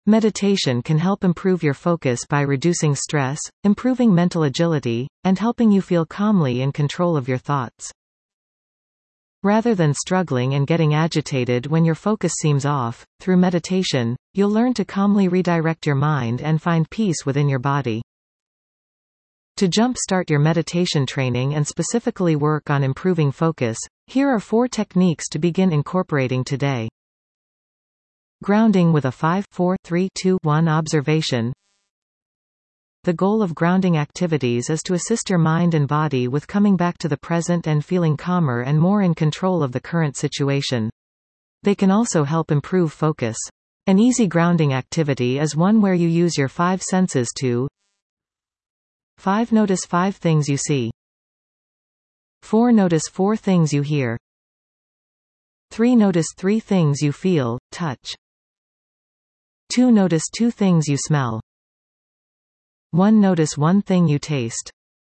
Meditation can help improve your focus by reducing stress, improving mental agility, and helping you feel calmly in control of your thoughts. Rather than struggling and getting agitated when your focus seems off, through meditation, you'll learn to calmly redirect your mind and find peace within your body. To jump-start your meditation training and specifically work on improving focus, here are 4 techniques to begin incorporating today. Grounding with a 5-4-3-2-1 observation. The goal of grounding activities is to assist your mind and body with coming back to the present and feeling calmer and more in control of the current situation. They can also help improve focus. An easy grounding activity is one where you use your 5 senses to 5. Notice 5 things you see. 4. Notice 4 things you hear. 3. Notice 3 things you feel, touch. 2. Notice 2 things you smell. 1. Notice 1 thing you taste.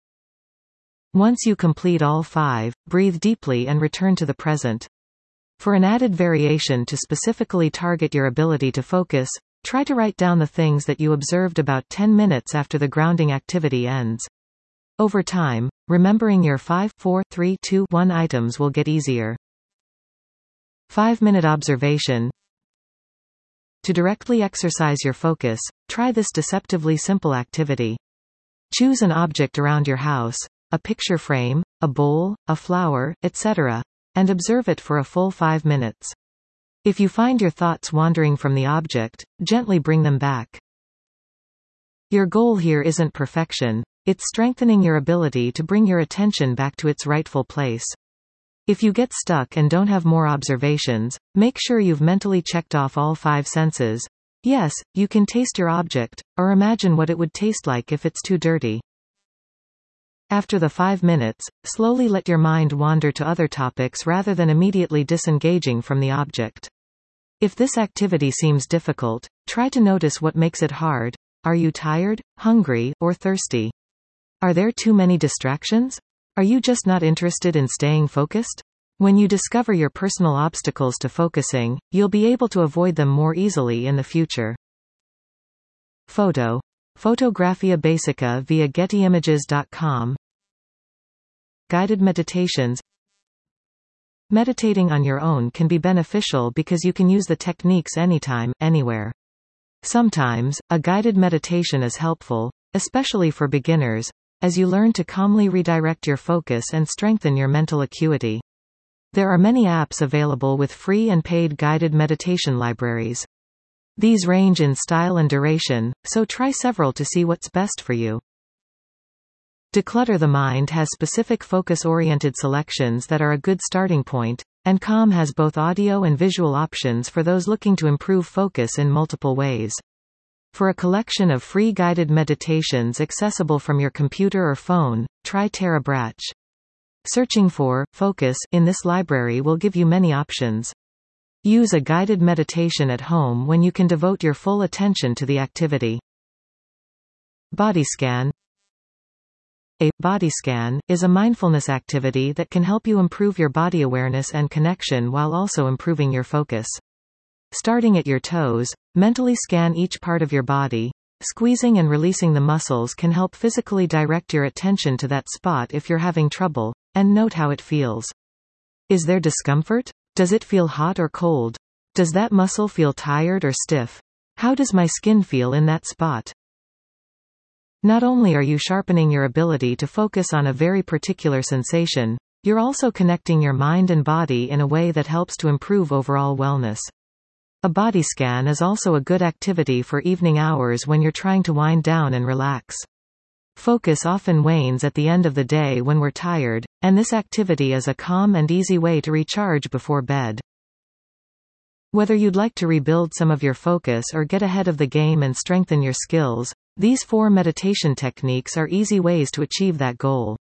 Once you complete all 5, breathe deeply and return to the present. For an added variation to specifically target your ability to focus, try to write down the things that you observed about 10 minutes after the grounding activity ends. Over time, remembering your 5-4-3-2-1 items will get easier. 5-minute observation. To directly exercise your focus, try this deceptively simple activity. Choose an object around your house, a picture frame, a bowl, a flower, etc., and observe it for a full 5 minutes. If you find your thoughts wandering from the object, gently bring them back. Your goal here isn't perfection, it's strengthening your ability to bring your attention back to its rightful place. If you get stuck and don't have more observations, make sure you've mentally checked off all 5 senses. Yes, you can taste your object, or imagine what it would taste like if it's too dirty. After the 5 minutes, slowly let your mind wander to other topics rather than immediately disengaging from the object. If this activity seems difficult, try to notice what makes it hard. Are you tired, hungry, or thirsty? Are there too many distractions? Are you just not interested in staying focused? When you discover your personal obstacles to focusing, you'll be able to avoid them more easily in the future. Photographia Basica via gettyimages.com. Guided meditations. Meditating on your own can be beneficial because you can use the techniques anytime, anywhere. Sometimes, a guided meditation is helpful, especially for beginners, as you learn to calmly redirect your focus and strengthen your mental acuity. There are many apps available with free and paid guided meditation libraries. These range in style and duration, so try several to see what's best for you. Declutter the Mind has specific focus-oriented selections that are a good starting point, and Calm has both audio and visual options for those looking to improve focus in multiple ways. For a collection of free guided meditations accessible from your computer or phone, try Tara Brach. Searching for focus in this library will give you many options. Use a guided meditation at home when you can devote your full attention to the activity. Body scan. A body scan is a mindfulness activity that can help you improve your body awareness and connection while also improving your focus. Starting at your toes, mentally scan each part of your body. Squeezing and releasing the muscles can help physically direct your attention to that spot if you're having trouble, and note how it feels. Is there discomfort? Does it feel hot or cold? Does that muscle feel tired or stiff? How does my skin feel in that spot? Not only are you sharpening your ability to focus on a very particular sensation, you're also connecting your mind and body in a way that helps to improve overall wellness. A body scan is also a good activity for evening hours when you're trying to wind down and relax. Focus often wanes at the end of the day when we're tired, and this activity is a calm and easy way to recharge before bed. Whether you'd like to rebuild some of your focus or get ahead of the game and strengthen your skills, these 4 meditation techniques are easy ways to achieve that goal.